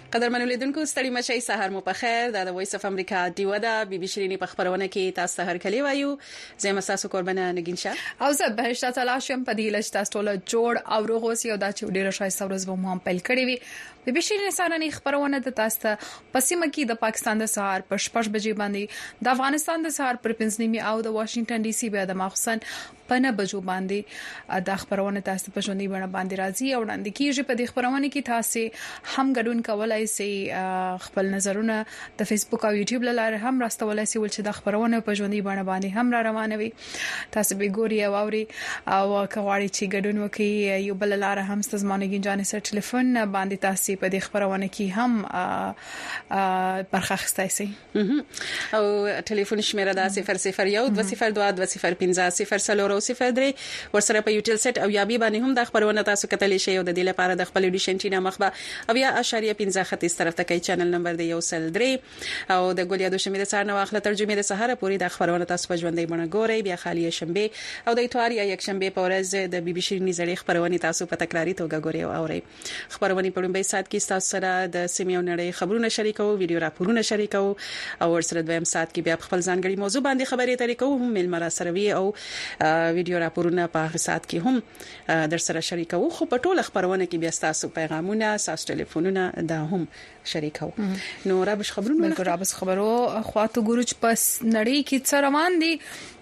قدرمنو لیدونکو ستړي مشي سحر مو په خیر د وایس اف امریکا دیو دا بي بي شيريني په خبرونه کې تاسو هر کلی وایو زم تاسو قربانه نگین شه او زه بهشته تعالی شم په دې لښت تاسو ټول جوړ او روغوسی او دا چې ډیره شایسته ورځ به مو هم پیل کړی وي بي بي شيريني سارني خبرونه د تاسو پسیمه کې د پاکستان د سحر په 6 بجې باندې د افغانستان د سحر پر 5 نیمه او د واشنگټن ډي سي بیا د مخصن پنه بجو باندې د خبرونه تاسو په ژوندۍ بڼه باندې راځي او وړاندې کیږي په دې خبرونه کې تاسو هم ګډون کولای شئ خپل نظرونه د فیسبوک او یوټیوب لاره هم راستولای شئ ول چې د خبرونه په ژوندۍ بڼه باندې هم را روانوي تاسو به ګوري او اوري او کواړي چې ګډون وکړي یو بل لاره هم ستاسو جان سره ټلیفون باندې تاسو په دې خبرونه کې هم برخه اخیستای شئ او ټلیفون شمیره دا 001 003 ورسره په یوټیل سیټ او یابي باندې هم د خبرونه تاسو کتلی شئ او د دې لپاره د خپل ایډیشن چینه مخبه او یا اشاریه 15 طرف ته کوي چینل نمبر دی 103 او د ګولیا د شمیره سره نو اخله ترجمه د سحر پوری د خبرونه تاسو په ژوندۍ بڼه ګورئ بیا خالی شنبه او د اتوار یا یک شنبه په ورځ د بي بي شيريني زړې خبرونه تاسو په تکراری توګه ګورئ او اورئ خبرونه په لومړي ساعت کې تاسو سره د سیمه نړۍ خبرونه شریکو ویډیو راپورونه شریکو او ورسره دویم ساعت کې بیا خپل ځانګړي موضوع باندې خبرې اترې کوو هم مل مراسروي او ویډیو راپورونه په ساعت کې هم در سره شریکو خو په ټوله خبرونه کې بیا تاسو پیغامونه تاسو ټلیفونونه دا هم شریکو نو رابش خبرونه ملګرو رابش خبرو خواته ګورچ پس نړۍ کې څه روان دي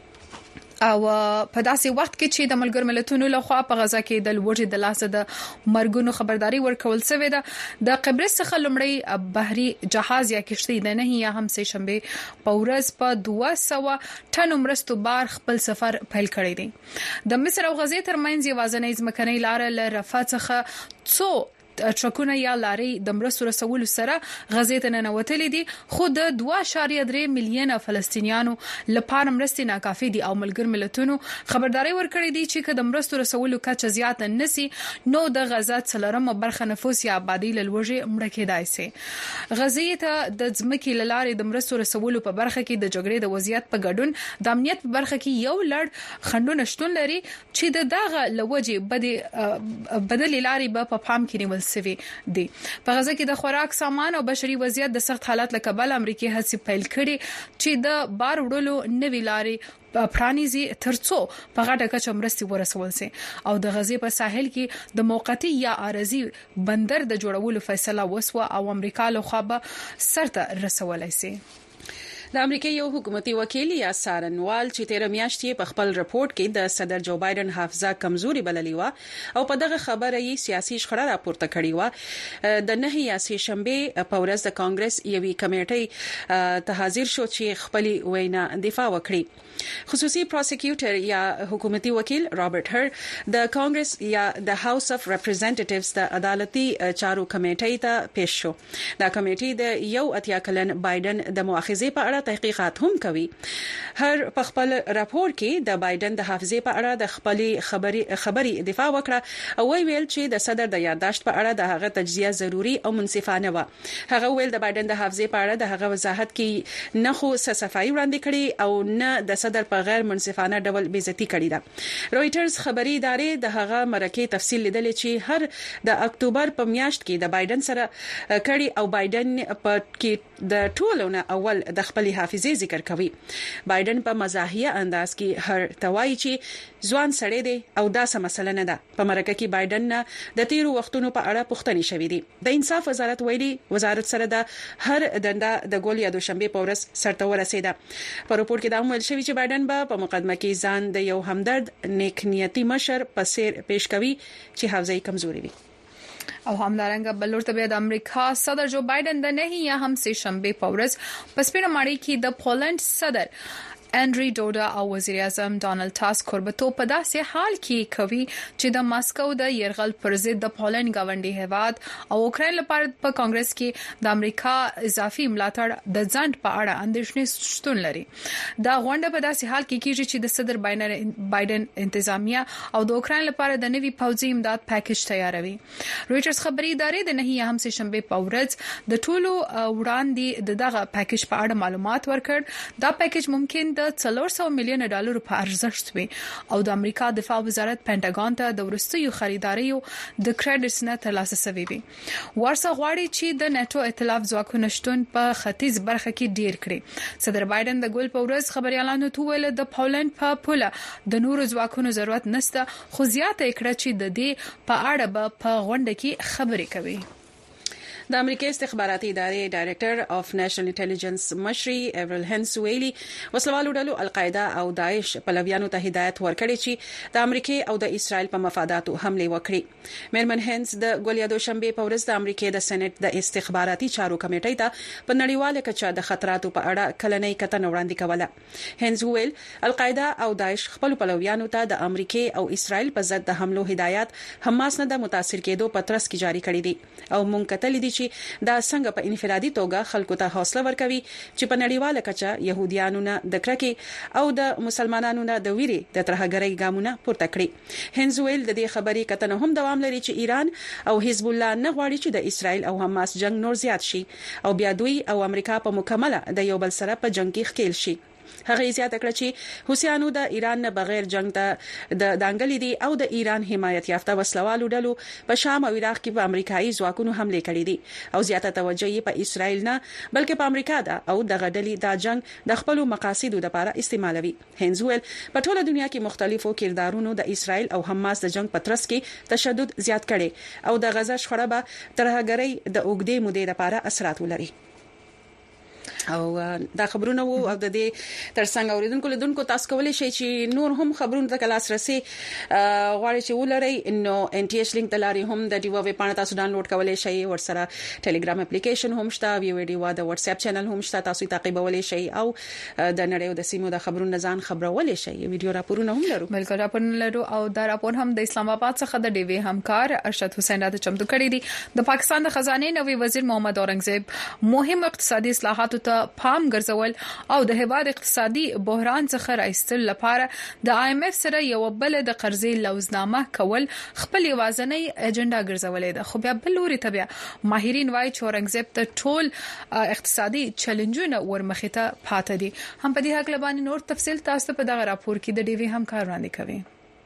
او په داسې وخت کې چې د ملګر ملتونو لخوا په غزا کې د لوټ د لاسه د مرګونو خبرداري ورکول شوې ده د قبرص څخه لمړی بحري جهاز یا کشتۍ د نه یا هم سه شنبه په ورځ په 200 ټن مرستو بار خپل سفر پیل کړی دی د مصر او غزې ترمنځ یوازنۍ ځمکنۍ لار له رفح څخه څو ټرکونه یا لارې د مرستو رسولو سره غزې ته ننوتلې دي خو د 2.3 میلیونه فلسطینیانو لپاره مرستې ناکافي دي او ملګر ملتونو خبرداري ورکړې دي چې د مرستو رسولو کچه زیات نسی نو د غزا څلورمه برخه نفوس یا آبادی لوړې مړه کېدای شي غزې ته د ځمکې لارې د مرستو رسولو په برخه کې د جګړې د وضعیت په ګډون د امنیت په برخه کې یو لړ خندونه شتون لري چې د دغه لوجې بدلې لارې په پام کې نیول سوي دي په غزه کې د خوراک سامان او بشري وضعیت د سخت حالات لکبل امریکای هڅې پیل کړي چې د بار وړلو نوې لارې پرانیزي ترڅو په غټه کچه مرستي ورسول شي او د غزې په ساحل کې د موقتی یا عارضي بندر د جوړولو فیصله وسوه او امریکا له خوا به سرته رسولای شي د امریکا یو حکومتي وکیل یا سارنوال چې 13 میاشتې په خپل رپورت کې د صدر جو بایدن حافظه کمزوري بللی و او په دغه خبره یې سیاسي شخړه راپورته کړې و د نه یا سه شنبه په ورځ د کانګرس یوې کمیټې ته حاضر شو چې خپل وینا دفاع وکړي خصوصي پروسیکیوټر یا حکومتي وکیل رابرټ هر د کانګرس یا د هاوس اف ریپرزنټیټیوز د عدالتي چارو کمیټې ته پیښ شو دا کمیټې د یو اتیا کلن بایدن د مؤاخذې په اړه تحقیقات هم کوي هر په خپل راپور کې د بایدن د حافظې په اړه د خپل خبري دفاع وکړه او ویل چې د صدر د یادداشت په اړه د هغه تجزیه ضروری او منصفانه و هغه ویل د بایدن د حافظې په اړه د هغه وضاحت کې نه خو صفائی وړاندې کړي او نه د صدر په غیر منصفانه ډول بیزتی کړي ده رويټرز خبري ادارې د هغه مرکه تفصیل لیدل چې هر د اکتوبر په میاشت کې د بایدن سره کړي او بایدن په کې د ټولونه اول د خپل حافظې ذکر کوي بایدن په مزاحیه انداز کې هر توای چې ځوان سړی دی او دا سم مسله نه ده په مرکه کې بایدن د تیرو وختونو په اړه پوښتنې شوې دي د انصاف وزارت ویلي وزارت سره د هر دنده د ګولیا دوشنبه په ورځ سرته ورسېده په راپور کې دا ویل شوی چې بایدن په مقدمه کې ځان د یو همدرد نیک نیتی مشر په څیر پیش کوي چې حافظه کمزوري وي او همدارنګه بلور ته د امریکا صدر جو بایدن د نه یا هم سه شنبه په ورځ په سپینه ماړی کې د پولند صدر انډری ډوډا او وزیر اعظم ډانلډ ټاسک کوربتو په داسې حال کې کوي چې د ماسکو د يرغل پر ضد د پولند گاونډي هیواد او اوکراین لپاره په کانګرس کې د امریکا اضافي ملاتړ د ځند په اړه اندېښنې شتون لري دا غونډه په داسې حال کې کیږي چې د صدر بایدن انتظامیه او د اوکراین لپاره د نوي پوځي امداد پیکیج تیاروي رويټرز خبري ادارې د نه هم سه شنبه په ورځ د ټولو وړاندې دغه پیکیج په اړه معلومات ورکړ دا پیکیج ممکن د $400 میلیون په ارزښت وي او د امریکا دفاع وزارت پینټاګون ته د ورستیو خریداریو د کریډټس نه ترلاسه شوی وي. وارسا غواړي چې د ناتو ائتلاف ځواکونو شتون په ختیځ برخه کې ډیر کړي. صدر بایدن د ګول په ورځ خبريالانو ته ویل د پولند په پوله د نورو ځواکونو ضرورت نشته، خو زیاته کړه چې د دې په اړه په غونډه کې خبرې کوي. د امریکای استخباراتي ادارې ډایریکټر اف نېشنل انټيليجنس مشري ایورل هنس ویلي وسلوالو ډلو القاعده او داعش پلویانو ته هدایت ورکړي چې د امریکای او د اسرایل په مفاداتو حمله وکړي. میرمن هنس د ګولیادو شنبه په ورځ د امریکای د سېنات د استخباراتي چارو کمیټې ته په نړیواله کچه د خطراتو په اړه کلنۍ کتنه وړاندې کوله. هنس ویل القاعده او داعش خپل پلویانو ته د امریکای او اسرایل په ضد د حملو هدایت حماس نه د متاثر کېدو په ترڅ کې جاری کړي دي او مونږ کتل دي چې دا څنګه په انفرادي توګه خلکو ته حوصله ورکوي چې په نړیواله کچه يهوديانو نه د کرکې او د مسلمانانو نه د ویري د ترهګرۍ ګامونه پورته کړي. هنزویل د دې خبرې کتنه هم دوام لري چې ایران او حزب الله نه غواړي چې د اسرایل او حماس جنگ نور زیات شي او بیا دوی او امریکا په مکمله د یو بل سره په جنگ کې ښکیل شي. هغه زیاته کړه چې حوثیانو د ایران نه بغیر جنگ ته د دانګلې دي او د ایران حمایت یافته وسلوالو ډلو په شام او عراق کې په امریکایي ځواکونو حمله کړې دي او زیاته توجه یې په اسرایل نه بلکې په امریکا ده او د غډلې دا جنگ د خپل مقاصدو لپاره استعمالوي. هنزویل په ټوله دنیا کې مختلفو کردارونو د اسرایل او حماس د جنگ په ترڅ کې تشدد زیات کړي او د غزا شخړه به ترهګرۍ د اوګدې مودې لپاره اثرات ولري. او دا خبرونه وو او د دې ترڅنګ اوریدونکو لیدونکو تاسو کولای شئ چې نور هم خبرونه ته لاسرسي غواړئ چې ولرئ نو ان ټي ایچ لینک دلاري هم د ډیو ویب پاڼه تاسو ډاونلوډ کولای شئ. ورسره ټلګرام اپلیکیشن هم شته، ویډیو د واتس اپ چینل هم شته، تاسو تعقیبولای شئ او د نړۍ او د سیمو د خبرونو ځان خبرولای شئ. ویډیو راپورونه هم لرو، بلکې راپورونه لرو او دا راپور هم د اسلام آباد څخه د ډیوی همکار ارشد حسین راته چمتو کړی دی. د پاکستان د خزانه نوی وزیر محمد اورنګزیب مهم اقتصادي اصلاحاتو ته پام ګرځول او د هیواد اقتصادي بحران څخه راایستل لپاره د IMF سره یو بل د قرضې لوزنامه کول خپل یوازنۍ اجنډا ګرځولې ده. خو بیا بل لوري ته بیا ماهرین وايي چې اورنګزیب ته ټول اقتصادي چیلنجونه ورمخې ته پاتې دي. هم په دې حق لبانې نور تفصیل تاسو په دغه راپور کې د ډیوی همکار وړاندې کوي.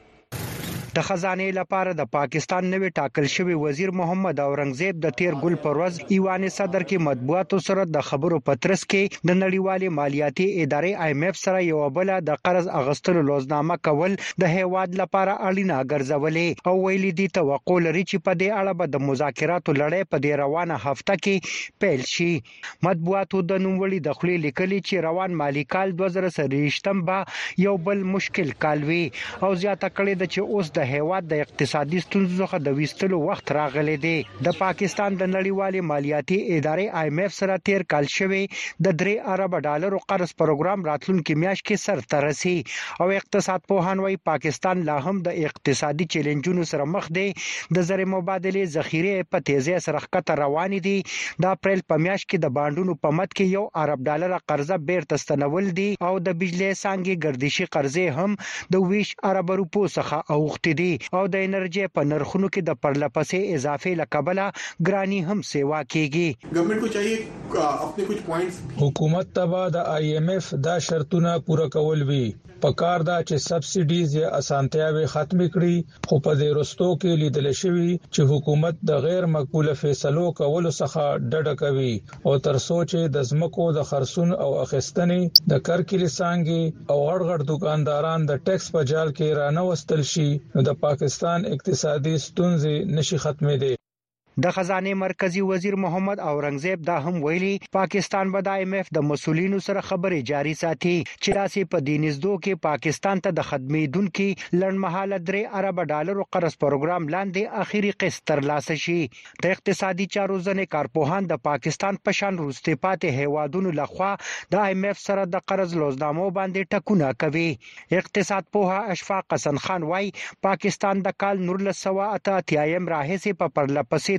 د خزانه لپاره د پاکستان نوی ټاکل شوی وزیر محمد اورنګزیب د تیر ګل پروز ایوان صدر کې مطبوعاتو سره د خبرو پترس کې د نړیوالې مالیاتي ادارې IMF سره یو بل د قرض اغستلو لوزنامه کول د هیواد لپاره اړینه ګرځولې او ویلي دي توقع لري چې په دې اړه به د مذاکراتو لړۍ په دې روانه هفته کې پیل شي. مطبوعاتو د نوموړي د خپل لیکلي چې روان مالی کال 2023 به یو بل مشکل کال وي او زیاته کړي د چې اوس د هیواد د اقتصادي ستونزو څخه د وستلو وخت راغلی دی. د پاکستان د نړیوالې مالیاتي ادارې IMF سره تیر کال شوی د $3 ارب قرض پروګرام راتلونکي میاشت کې سر ته رسي او اقتصاد پوهان وايي پاکستان لا هم د اقتصادي چیلنجونو سره مخ دی. د زر مبادله ذخیره په تیزی سره ښکته روان دي. د اپریل په میاشت کې د بانډونو په مد کې $1 ارب قرضه بیرته ستنول دي او د بجلی څنګه ګردشي قرضې هم د $20 ارب څخه اوښتي دي او د انرژي په نرخونو کې د پرلپسې اضافه لکبله ګرانی هم سیوا کیږي. گورنمنٹ کو چاہیے اپنے کچھ پوائنٹس حکومت تبا د IMF دا شرطونه پوره کول وی پکار دا چې سبسیډیز یا اسانتیاوي ختم کړي. خو په دې رستو کې لیدل شوی چې حکومت د غیر مقبول فیصلو کولو څخه ډډه کوي او تر سوچ د زمکو د خرصون او اخیستنې د کرکلي څنګه او غړغړ دکانداران د ټیکس په جال کې رانه وستل شي د پاکستان اقتصادي ستونزې نشي ختمېدې. د خزانه مرکزی وزیر محمد اورنګزیب دا هم ویلي پاکستان به د IMF د مسولینو سره خبرې جاری ساتي چې راسي په دینزدو کې پاکستان ته د خدمتونکو لړمحاله $3 ارب قرض پروګرام لاندې اخیری قسط ترلاسه شي. د اقتصادي چارو ځنې کارپوهان د پاکستان په شان وروسته پاتې هیوادونو لخوا د IMF سره د قرض لوزنامو باندې ټکونه کوي. اقتصاد پوها اشفاق حسن خان وايي پاکستان د کال 1988 راهیسې په پرلپسې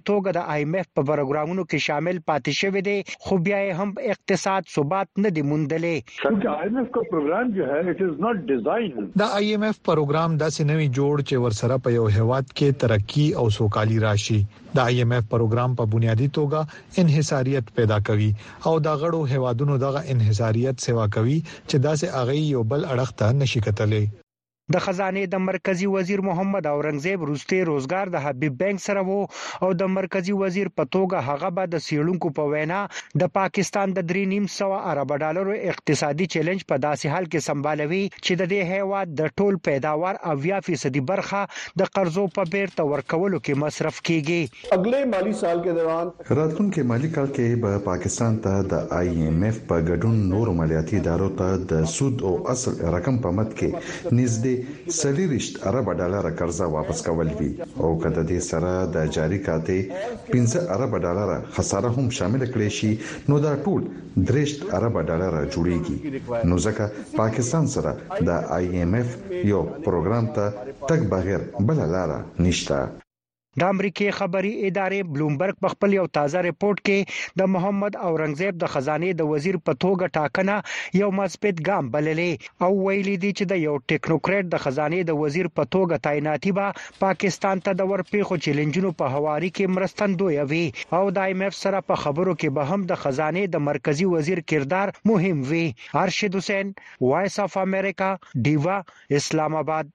توګه د IMF په پروګرامونو کې شامل پاتې شوی دی خو بیا هم اقتصاد ثبات نه دی موندلې क्योंकि IMF का प्रोग्राम जो है it is not designed د IMF پروګرام داسې نوي جوړ چې ورسره په یو هیواد کې ترقی او سوکالي راشي د IMF پروګرام په بنیادی توګه انحصاریت پیدا کوي او د غړو هیوادونو دغه انحصاریت سیوا کوي چې داسې اغه یو بل اړخ ته نشي کتلې د خزانه د مرکزی وزیر محمد اورنګزیب روستي روزګار د حبیب بانک سره وو او د مرکزی وزیر په توګه هغه به د سیړونکو په وینا د پاکستان د 3.9 ارب ډالرو اقتصادي چیلنج په داسې حال کې سمبالوي چې د دې هیواد د ټول پیداوار 80% برخه د قرضو په بیرته ورکولو کې مصرف کیږي अगले माली साल के दौरान راتلونکي مالی کال کې به پاکستان ته د IMF په ګډون نور مالیاتي ادارو ته د سود او اصل رقم په مت کې نږدې 30 ارب ډالر قرضه واپس کول وی او کله دې سره د جاری کاته 15 ارب ډالر خساره هم شامل کړي شي نو دا ټول 3 ارب ډالر جوړیږي نو ځکه پاکستان سره د IMF یو پروګرام ته تک بغیر بل لار نشته د امریکای خبري ادارې بلومبرګ په خپل یو تازه ریپورت کې د محمد اورنګزیب د خزانه د وزیر په توګه ټاکنه یو مثبت ګام بللې او ویلي دي چې د یو ټیکنوکریټ د خزانه د وزیر په توګه تعیناتي به پاکستان ته د ورپېخو چیلنجونو په حواري کې مرستندوی وي او د IMF سره په خبرو کې به هم د خزانه د مرکزی وزیر کردار مهم وي ارشد حسین وایس اف امریکا دیوا اسلام آباد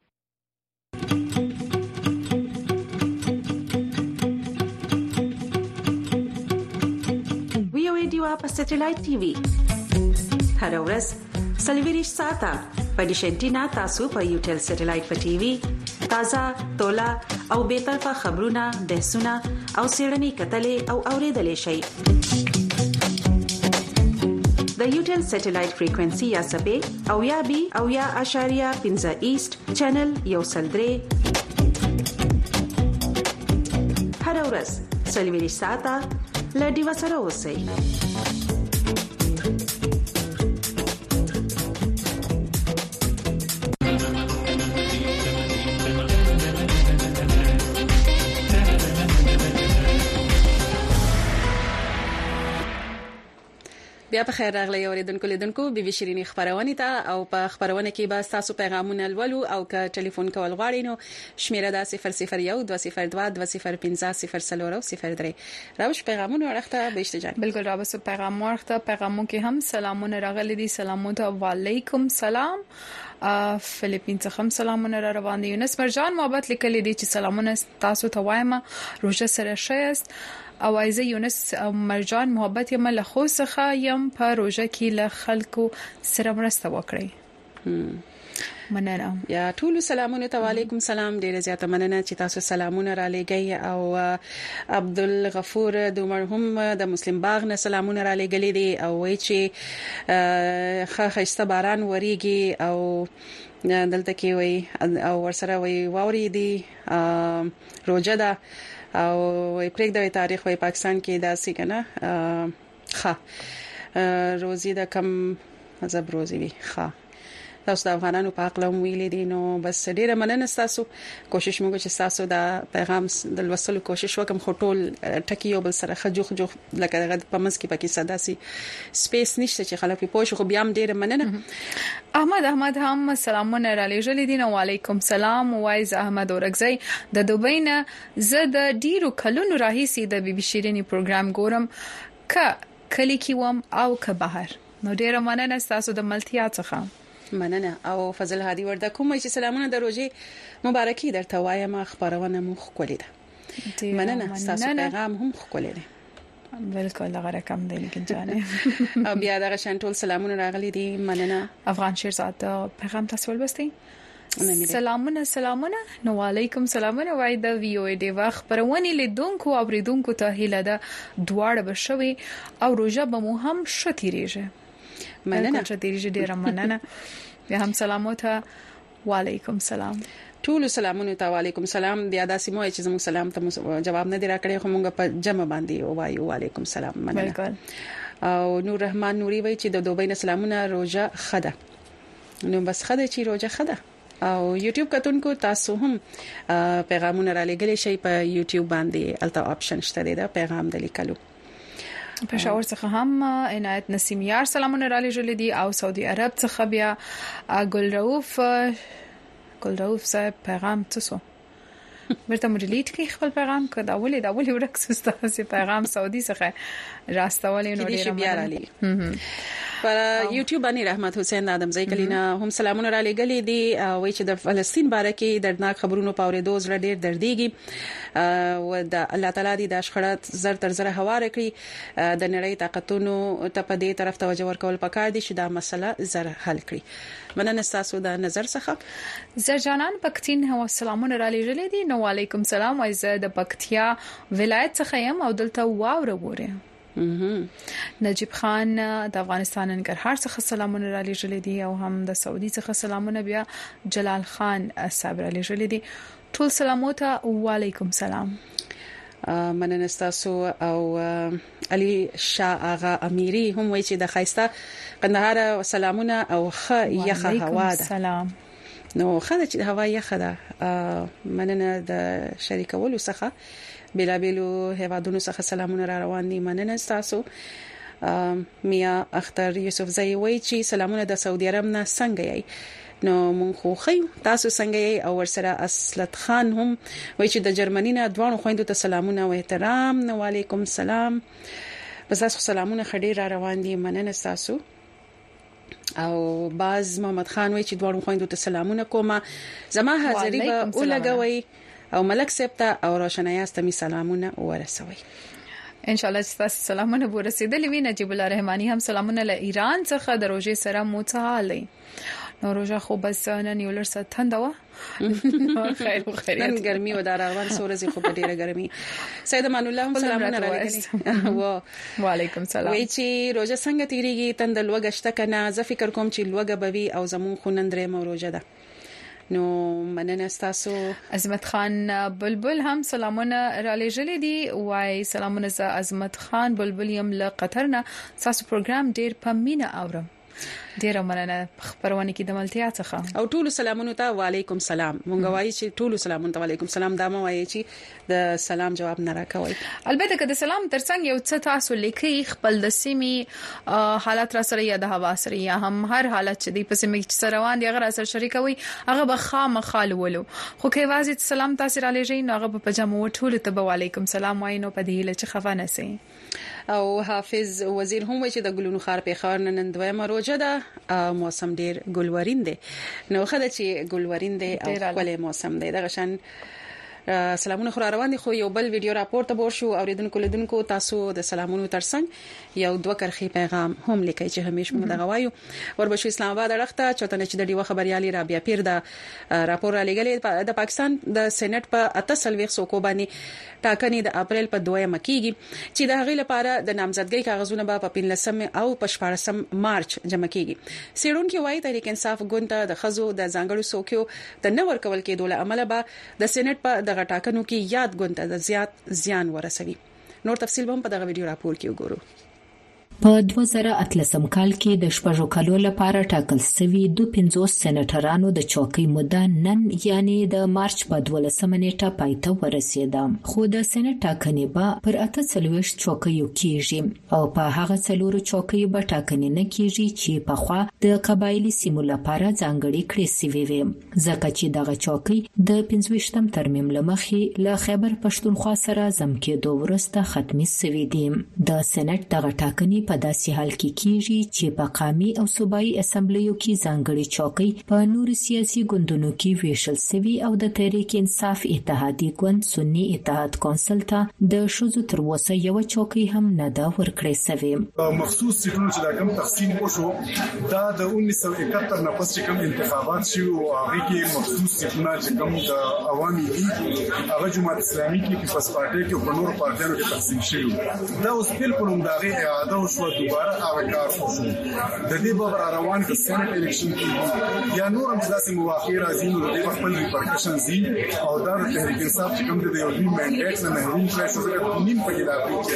دیوا په سټلایټ ټي وي هر ورځ سلویریش ساته په ډیشنټینا تاسو په یوټل سټلایټ په ټي وي تازه تولا او به طرفه خبرونه بحثونه او سیړنی کتلې او اوریدلې شي د یوټل سټلایټ فریکوئنسي یا سبې او یا بي او یا اشاریه 15 ایست چینل یو سلدري هر ورځ سلویریش ساته لدی وسره اوسئ بیا په خیر راغلی اوریدونکو لیدونکو بي بي شيرين خبرونه ته او په خبرونه کې به تاسو پیغامونه لولو او که ټلیفون کول غواړئ نو شمیره دا 00120205003 راوش پیغامونه ورخته به اشتجان بالکل راوس پیغام ورخته پیغامو کې هم سلامونه راغلي دي سلامونه وعلیکم سلام فلیپین څخه هم سلامونه را روان دي یونس مرجان محبت لیکلي دي چې سلامونه تاسو ته وایم روزه سره شایست او ایزه یونس مرجان محبت یم له خو څخه یم په روزه کې له خلکو سره مرسته وکړي مننه یا ټول سلامونه علیکم سلام ډیره زیاته مننه چې تاسو سلامونه را لګی او عبدالغفور د مرحوم د مسلم باغ نه سلامونه را لګلې دي او وایي چې خاصه باران وریږي او دلته کې وایي او ورسره وایي واوري دي روزه ده او پرېږ د تاریخ په پاکستان کې داسې کنه روزي د کم مذهب روزي وي تاسو د افغانانو په اقلام ویلې دي نو بس ډیره مننه تاسو کوشش موږ چې تاسو د پیغام د وصلو کوشش وکم خټول ټکی یو بل سره خجوخ لکه دغه په منځ کې پکې صداسي سپیس نشته چې خلک په پوښ خو بیا هم ډیره مننه احمد هم سلامونه را لېږلې دي نو وعلیکم سلام وایز احمد اورګزی د دوبۍ نه زه د ډیرو کلونو راهیسې د بي بي شيرين پروګرام ګورم کلی کې وم او که بهر نو ډیره مننه تاسو د ملتیا څخه مننه او فضل هادي ورده کوم چې سلامونه د روزي مبارکي درته وایم خبرونه مخ کولې ده مننه تاسو پیغام هم خولې ده بالکل هغه رقم دی لیکن جانه او بیا دغه شانټول سلامونه راغلي دي مننه افغان شیرزاد پیغام تاسو ولبستئ سلامونه نو علیکم سلامونه وای د وی او ای دی وخت پرونی لیدونکو او ریدونکو ته هیله ده دواړه بشوي او روزه به مو هم شتیریږي مننه چې ډیره مننه بیا هم سلامونه وعلیکم سلام ټول سلامونه ته وعلیکم سلام بیا داسې مو چې زموږ سلام ته جواب نه دی راکړی خو موږ په جمع باندې وایو وعلیکم سلام مننه بالکل او نور رحمان نوري وای چې د دوبۍ نه سلامونه روزه خده نو بس خده چې روزه خده او یوټیوب کتونکو تاسو هم پیغامونه را لګلی شي په یوټیوب باندې الته آپشن شته دی پیغام د لیکلو. پېښور څخه هم عنایت نسیمیار سلامونه را لېږلي دي او سعودي عرب څخه بیا ګل رؤوف صاحب پیغام تاسو ورته مډیلیټ کې خپل پیغام کړه دا ولې ورکسسته سي پیغام سعودي څخه راستولې نو ډیر بیا را لې پر یوټیوب باندې رحمت حسین آدمزی کلینا هم سلامونه را لګلې دي وای چې د فلسطین باره کې دردناک خبرونو پاورې دوز را ډیر درديږي او د الله تعالی دې د شخړات زر تر زر هوار کړی د نړۍ طاقتونو ته په دې طرف توجه ورکول پکار دي چې دا مسله زر حل کړي. مننه تاسو د نظر څخه. زرجانان پکتین هو سلامونه را لېږلې دي. نو وعلیکم سلام وای زه د پکتیا ولایت څخه یم او دلته واوره وره. نجیب خان د افغانستان ننګرهار څخه سلامونه را لېږلي دي او هم د سعودي څخه سلامونه بیا جلال خان صاحب را لېږلي دي. ټول سلامونه وعلیکم سلام. مننه تاسو او علي شاه آغا اميري هم وایي چې د خایسته قندهار سلامونه او خ یخه هوا ده. سلام. نو خدای چې هوا یخه ده مننه د شریکولو څخه بلابلو هوادونو څخه سلامونه را روان دي. مننه تاسو. میا اختر یوسف زئی وایي چې سلامونه د سعودي عرب نه څنګه یې نو مونږ خو خیو تاسو څنګه یې او ورسره اصلت خان هم وایي چې د جرمني نه دوه خويندو ته سلامونه او احترام. نو وعلیکم سلام. بس تاسو سلامونه خډیر را روان دي. مننه تاسو. او باز محمد خان وایي چې دوه خويندو ته سلامونه کومه زما حاضری به ولګوي او ملک سپتا او روشنایاست می سلامونه ورسوي. ان شاء الله تاسو سلامونه ورسېدلې وي. نجیب الله رحماني هم سلامونه له ایران څخه د روزي سره موڅالي. نو روزه خو بس نن یو لړ ستنده و خیر نن ګرمي و داروان سورزي خو ډیره ګرمي. سید امان الله هم سلامونه راغلي. وعلیکم سلام. وای چې روزه څنګه تیریږي تند لوګشته کنه زه فکر کوم چې لوګه بوي او زمون خونندره مو روزه ده. نو مننه تاسو. عظمت خان بلبل هم سلامونه را لېږلي دي. وای سلامونه ز عظمت خان بلبل یم له قطر نه. تاسو پروګرام ډیر په مینه اورم. ډیر مننه خبرونه کې د ملتیا څخه او ټول سلامونه ته وعلیکم سلام. مونږ وایي چې ټول سلامونه ته وعلیکم سلام. دا مو وایي چې د سلام جواب نه راکوي. البته که د سلام ترڅنګ یو څه تاسو لیکي خپل د سیمې حالات را سره یا د هوا سره یا هم هر حالت چې د پسې مې سره روان دي هغه سره شریکوي هغه به خامخال ولو خو کې واځي سلام تاسو را لېږي نو هغه په جمع ټول ته وعلیکم سلام وای نو په دې لچ خفه نه سي. او حافظ وزیر هم وایي چې د ګلونو خار په خار نن دویمه روزه ده. موسم ډیر ګلورین دی. نو خدای چې ګلورین دی او خپل موسم دی دغه شان سلامونه خو روان دي. خو یو بل ویډیو راپورته بور شو اوریدونکو لیدونکو تاسو د سلامونو ترڅنګ یو دوه کرخي پیغام هم لیکي چې همیش موږ دغه وایو. وربشو اسلام آباد راخته چوتنه چې د ډیو خبريالي رابعه پیر د راپور را لګلې د پاکستان د سېنات په 88 سوکو باندې ټاکنې د اپریل په 2 مکیږي چې د هغې لپاره د نامزدګۍ کاغذونه په 15 او په 14 مارچ جمع کیږي. سیرونکو وايي تحریک انصاف ګوند د خزو د ځانګړو سوکو د نور کول کېدو له عمله به د سېنات په دغه ټاکنو کې یاد ګوند ته زیات زیان ورسوي. نور تفصیل به په دغه ویډیو راپور کې وګورو. په 2013 کال کې د شپږو کالو لپاره ټاکل شوی 250 سېناترانو د چوکۍ مدته نن یعنی د مارچ په 12 نیټه پایته ورسېده. خو د سېنات ټاکنې به پر 48 چوکیو کېږي او په هغه څلورو چوکیو به ټاکنې نه کېږي چې په خوا د قبایلی سیمو لپاره ځانګړي کړې شوی وي. ځکه چې دغه چوکۍ د 25م ترمیم لمخې له خیبر پښتونخوا سره زم کېدو وروسته ختمي شوې دي. د سېنات دغه ټاکنې په داسې حال کې کیږي چې په قومي او صوبایي اسمبلیو کې ځانګړي چوکۍ په نورو سیاسي ګوندونو کې ویشل شوی او د تحریک انصاف اتحادیه ګوند سنی اتحاد کونسل ته د شوزو تر اوسه یو چوکۍ هم نه دا ورکړې شوی. مخصوص سیټونو چې دا کوم تقسیم وشو دا د 1971 نه پس کوم انتخابات شو او هغه کې مخصوص سیټونه چې کوم د عوامي لیگ هغه جماعت اسلامي کې پس پارټي کې په نور پارټیانو کې تقسیم شوی. دا اوس بالکل هم دا غي اعاده شو دوباره هغه کار وشو. د دې به روان کې سېنات الیکشن کې یا نور هم داسې مواقع راځي نو د دې خپل ریپرکشن زی او دا د تحریک انصاف چې کوم د یو منډیټ نه محروم شوی شو د نیم په کې راځي.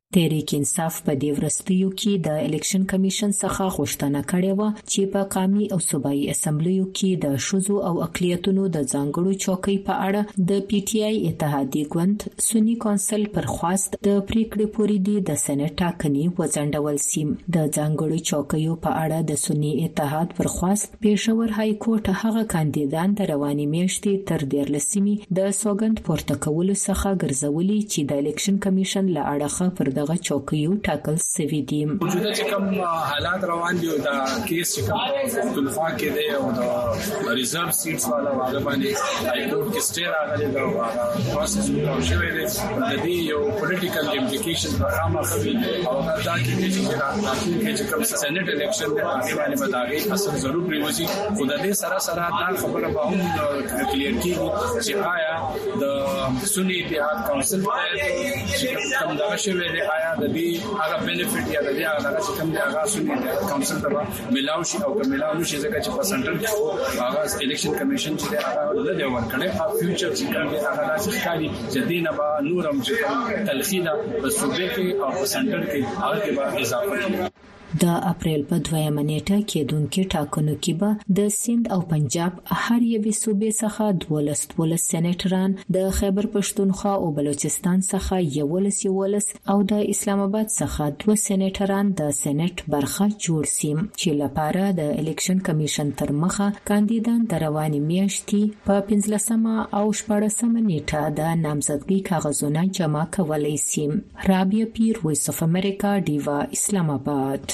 تحریک انصاف په دې ورستیو کې د الیکشن کمیشن څخه غوښتنه کړې و چې په قومي او صوبایي اسمبلیو کې د شذو او اقلیتونو د ځانګړو چوکۍ په اړه د پی ټی آی اتحادیه ګوند سنی کونسل پر خواست د پریکړې پورې د سېنات ټاکنې وځنډول سي. د ځانګړو چوکیو په اړه د سنی اتحاد پر خواست پېښور های کورټ هغه کاندیدان د رواني میاشتې تر 14 د سوګند پورته کولو څخه ګرځولي چې د الیکشن کمیشن له اړخه پر دغه چوکیو ټاکل شوی دي. موجوده چې کوم حالات روان دي او دا کیس چې کوم تلفا کې دی او د ریزرو سیټس والا واغه باندې های کورټ کې سټې راغلي دا پروسس او شوی دی د دې یو پولیټیکل امپلیکیشن په عامه کوي او دا چې راځي چې کوم سېنات الیکشن دی هغه باندې بداغي اثر ضرور پریوزي خو د دې سره سره دا خبره به هم کلیر کیږي چې آیا د سنی اتحاد کونسل چې کوم دا شوی دی آیا د دې هغه بینیفټ یا د دې هغه چې کوم دی هغه سنی کونسل ته ملاوي شي او ملاوي شي ځکه چې په سنټرل کې هغه الیکشن کمیشن چې هغه د دې ورکړي په فیوچر چې کوم دی هغه راځي ښکاري چې دینه به نورم چې تلخیدا په صوبې کې او په سنټر کې هغه به اضافه کیږي. د اپریل په 2 نیټه کې دونکو ټاکنو کې به د سند او پنجاب هر یوې صوبې څخه 12 سېنیټران، د خیبر پښتونخوا او بلوچستان څخه 11 او د اسلام آباد څخه 2 سېنیټران د سېنات برخه جوړ سي چې لپاره د الیکشن کمیشن تر مخه کاندیدان د رواني میاشتې په 15 او 14 نیټه د نامزدګۍ کاغذونه جمع کولای شي. رابعه پیر، وایس اف امریکا، ډیوا، اسلام آباد.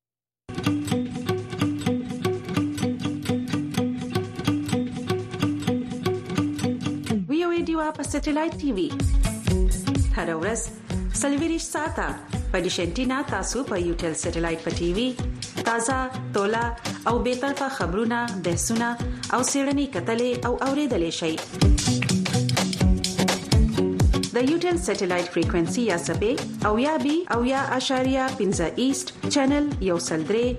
ویډیو په سټلایټ ټي وي هر ورځ سلویریش ساته په ډیشنټینا تاسو په یوټل سټلایټ په ټي وي تازه تولا او به طرفه خبرونه بحثونه او سیړنی کتلې او اوریدلې شي. د یوټل سټلایټ فریکوئنسي یا سبې او یا بي او یا اشاریه 15 ایست چینل یو سلدري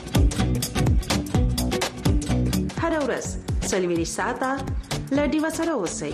هر ورځ سلویریش ساته لډي وسره اوسئ.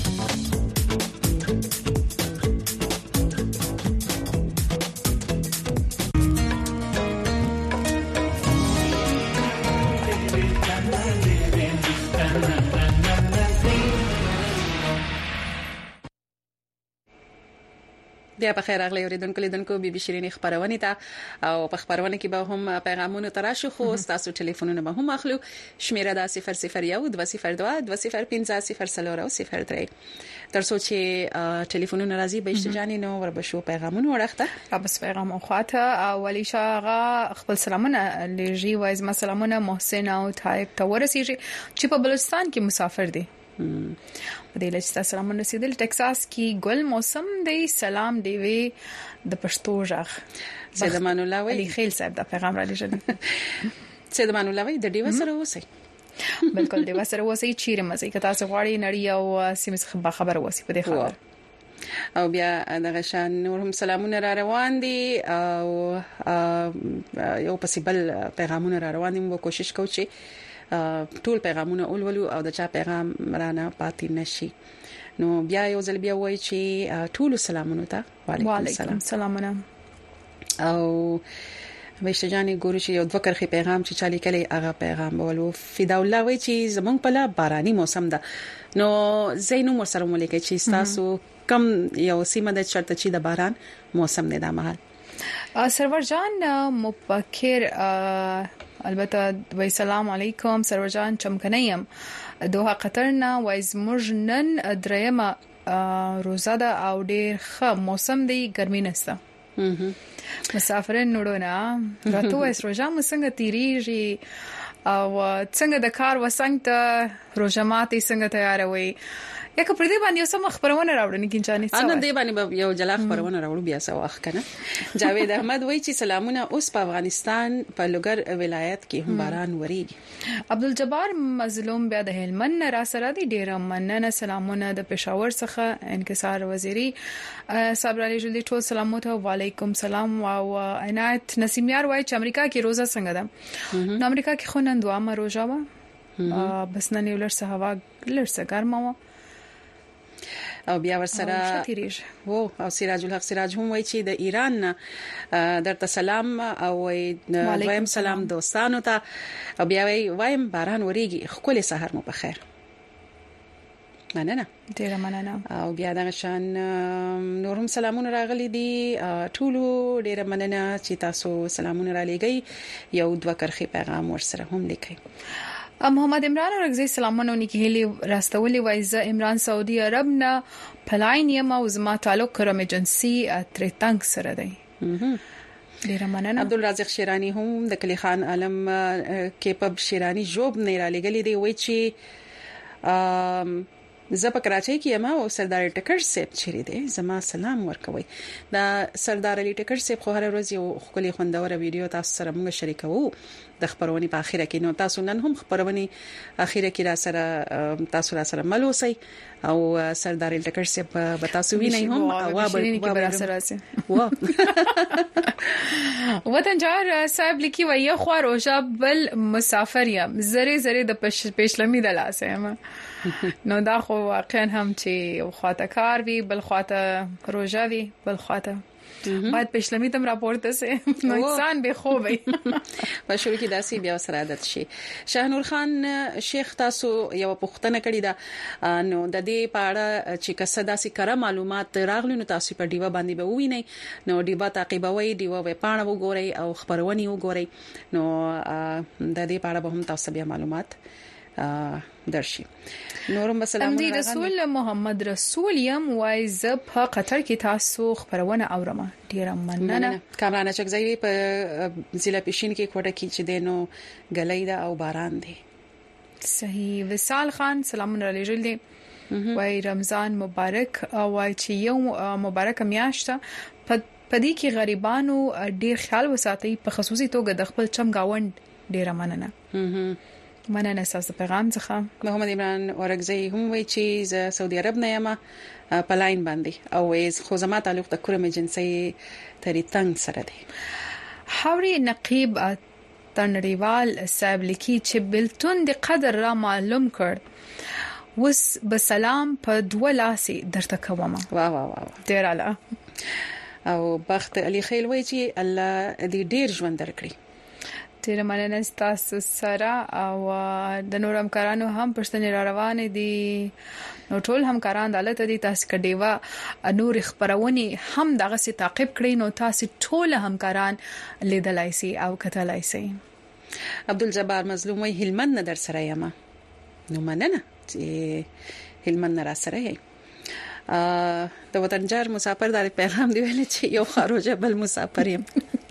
بیا په خیر اغلی اوریدونکو لیدونکو بي بي شيرين خبرونه ته او په خبرونه کې به هم پیغامونه تراشو خو تاسو ټلیفونونه به هم اخلو. شمیره د 001202205003 ترڅو چې ټلیفونونه راځي به اشتجاني نو ور بشو پیغامونه ورخته بس پیغام خواته اولی شاغه خپل سلامونه لږی وایز ما سلامونه محسن او طيب ته ورسیږي چې په بلوچستان کې مسافر دي. په دې لچ تاسو سلام رسیدل. ټکساس کې ګل موسم دی. سلام دی وی د پښتو ژغ سید امان الله وی علي خیل صاحب دا پیغام را لېږل. سید امان الله وی د دې وسره وسی بالکل دی وسره وسی چیرې مزه کې تاسو غواړي نړۍ او سیمه خبر وسی په دې خبر او بیا دغه شان نور هم سلامونه را روان دي او یو پسیبل پیغامونه را روان دي. مو کوشش کوو چې ټول پیغامونه اولولو او د چا پیغام رانه پاتې نشي. نو بیا یو ځل بیا وایي چې ټول سلامونه ته وعلیکم سلامونه او وشتجاني ګورو چې یو د وکرخي پیغام چې چالي کلی هغه پیغام بولو. فدا الله وایي چې زمونږ په لا باراني موسم ده نو زینو مرسره ملګری چې تاسو کم یو سیمه د چرته چې د باران موسم نه ده مهال. سرور جان مبکر البته وای سلام علیکم سرور جان چمکنیم دوه قطر نه وایز مجنن درېما روزه ده او ډیر ښه موسم دی ګرمي نسته مسافرین نوډونه راته وایس روزه مو څنګه تیریږي او څنګه د کار وسنګ ته روزه ماتي څنګه تیاروي یک پر دې باندې سم خبرونه راوړنه کینچاني څه ان دې باندې یو جلا خبرونه راوړو بیا څه واخ کنه. جاوید احمد وایي چې سلامونه اوس په افغانستان په لوګر ولایت کې هم باران وریږي. عبدالجبار مظلوم بیا د هلمند را سره دي ډیر مننه سلامونه د پېښور څخه انکسار وزیری صبر علي جلدی ټول سلامونه وعلیکم سلام او عنایت نسیمیار وایي چې امریکا کې روزه څنګه ده. نو امریکا کې خو نن دوه روزه و بس نن یو لړ څه هوا لړ څه ګرمه و او بیا ورسره او سراج الحق سراج هم وایي چې د ایران درته سلام او وایم سلام دوستانو ته او بیا وایم باران وریږي خپل سحر مو په خیر. مننه ډیره مننه. او بیا د شان نورم سلامونه راغلي دي ټولو ډیره مننه چې تاسو سلامونه را لېږئ. یو دوه کرخي پیغام ورسره هم لیکئ. محمد عمران اورګزی سلامونه نیکهلی راستولي وایزه عمران سعودي عرب نه پلاین یم او زما تعلق کرم ایجنسی تر تنگ سره دی. ډیره مننه. عبدالرازق شیرانی هم د کلی خان عالم کېپب شیرانی جوب نه را لېږلي دی وایي چې زه په کراچۍ کې یم او سردار ټکر صاحب چیرې دی زما سلام ورکوي. دا سردار علي ټکر صاحب خو هر ورځ یو خپل خوندوره ویډیو تاسو سره موږ شریکو د خبرونې په اخیره کې. نو تاسو نن هم خبرونه اخیره کې را سره تاسو را سره ملوسي او سردار علي ټکر صاحب به تاسو وینئ هم او به سره سي وطنجار صاحب لیکي وایي خو روزه بل مسافر یم زری د پېشلمي د لاسه یم. نو دا خو واقعا هم چې خواته کار وی بل خواته روزه وی بل خواته بعد پښلمی تم راپورته سه نو انسان به خو وي په شروع کې داسې بیا سره عادت شي. شاهنور خان شیخ تاسو یو پوښتنه کړې ده نو د دې پاړه چې کسه داسې کړه معلومات راغلي نو تاسو په دیوا باندې به ووینئ. نو دیوا تعقیبوي دیوا په پاڼه وګورئ او خبرونه وګورئ نو د دې پاړه به هم تاسو بیا معلومات درشي. نورم بسلام دی رسول محمد رسول یم وایز په قطر کې تاسو خبرونه اورم. ډیره مننه. کامران چکزی په ضلع پېښین کې کوټه کې چې دینو غلې دا او باران دی. صحیح. وصال خان سلامونه لېږل دي وای رمضان مبارک او وای چې یو مبارک میاشته پدې کې غریبانو ډیر خیال وساتي په خصوصي توګه د خپل چم گاوند. ډیره مننه. مننه تاسو پیغام څخه. محمد عمران اورګزی هم وایي چې ز سعودي عرب نه یم په لاین باندې او ایز خو زما تعلق د کرم ایجنسی تری تنگ سره دی. حوري نقیب تنریوال صاحب لیکي چې بلتون د قدر را معلوم کړ وس بسلام په دولاسي درته کوم. واه ډیر اعلی. او بخت علي خیل وایي چې الله دې ډیر ژوند درکړي. ډیره مننه تاسو سره او د نور همکارانو هم پښتنې را روانې دي. نو ټول همکاران دالته دي تاسو کډیوا نور خبرونه هم دغه سي تعقیب کړئ نو تاسو ټول همکاران لیدلای سي او کتلای سي. عبدالجبار مظلوم وی هلمند در سره یم. نو مننه چې هلمند را سره یې د وطنجار مسافر د پیغام دی ویل چې یو خاروجه بل مسافر یم.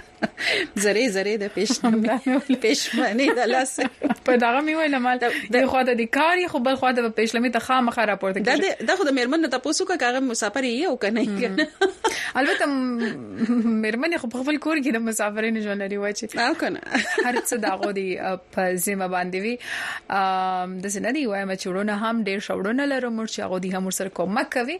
زری د پېشمنې د لاس په دغه میوه مال د خواته د کاری خو بل خواته په پېشلمې ته خامخا راپورته کړي. دا خو د میرمن ته پوسو کاغه مسافر یو کنه البته میرمن خو په خپل کور کې د مسافرینو ژوند لري وای چې او کنه هر څه دغه دی په ذمہ باندې وي. د سندي وای ما چورونه هم ډیر شوړونه لرم چې هغه دي هم سره کومک کوي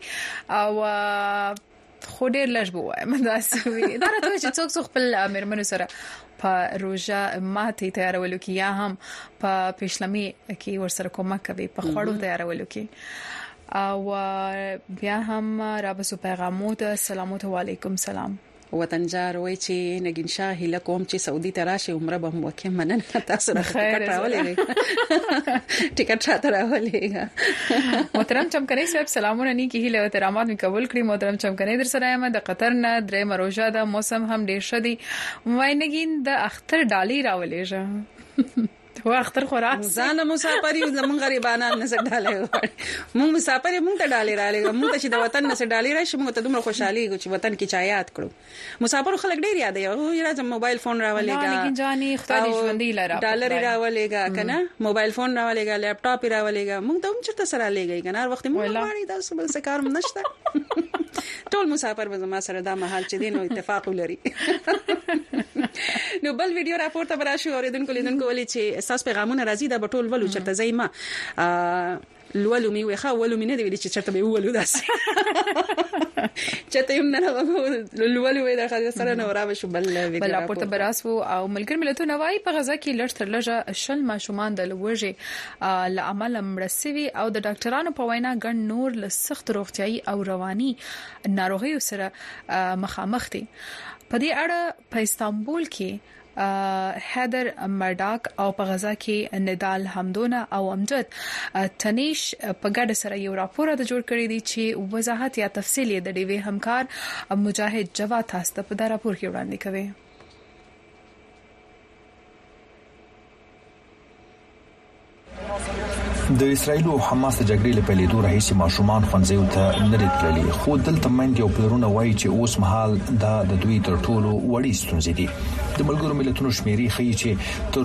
او خو ډیر لږ بوایم دا سوي دا راته چې څوک خپل میرمنو سره په روزه ماته تیارولو کې یا هم په پېشلمي کې ورسره کومک کوي په خوړو تیارولو کې او بیا هم رابسو پیغامات السلام علیکم سلام. وطنجار وای چې نگین شاه هله کوم چې سعودي ته راشي عمره به مو کې مننه تاسو ټیکټ راولې ټیکټ راولې. محترم چمکنی صاحب سلامونه نیکی هله او احترامات می قبول کړی. محترم چمکنی در سره یم د قطر نه درې مروجه د موسم هم ډیر شدي وای نگین د اختر ډالی راولې ژه و اختر خوراک ځان مسافر یو زمون غریبانان نه سډاله مونږ مسافر مونږ ته ډالې را لګو مونږ ته چې د وطن نه سډالې راشي مونږ ته دومره خوشحالي چې وطن کې چا یاد کړو. مسافر خلک ډیر یاد یو راځم موبایل فون راولېګا لیکن جاني خدای ژوندۍ لره ډالر راولېګا کنه موبایل فون راولېګا لپټاپ راولېګا مونږ ته هم چرته سره لګي کنه هر وخت مونږ غواړي دا څه بل څه کار نشته. ټول مسافر به زما سره دا محل چې دین او اتفاق لري. نو بل ویډیو راپورته براشي اوریدونکو لیدونکو ولې چې اساس پیغامونه راځي د بټول ولو چرته زېما لولو می وخه ولو می نه دی چې چرته به ولو داس چته یم نه لولو وې د خاطر سره نه ورا شو بل ویډیو راپورته براسو او ملګر ملتونو وايي په غزا کې لړ تر لږه شل ماشومان د لوږې لعمل مړسوي او د ډاکټرانو په وینا ګڼ نور له سخت روغتيایي او رواني ناروغیو سره مخامخ دي په دې اړه په استانبول کې هیدر مرډاک او په غزا کې ندال حمدونه او امجد تنیش په ګډه سره یو راپور د جوړ کړی دی چې وضاحت یا تفصیل د ډیوی همکار مجاهد جواد تاسو په دا راپور کې وړاندې کوي. د اسرایل او حماس د جګړې لپاره لیدو راهیسي ماشومان خنځیو ته نری تللي خو دلته منډي او پلرونه وایي چې اوس مهال دا د دوی تر ټولو وړي ستونزې دي. د ملګرو ملتونو شمیرې ښیي چې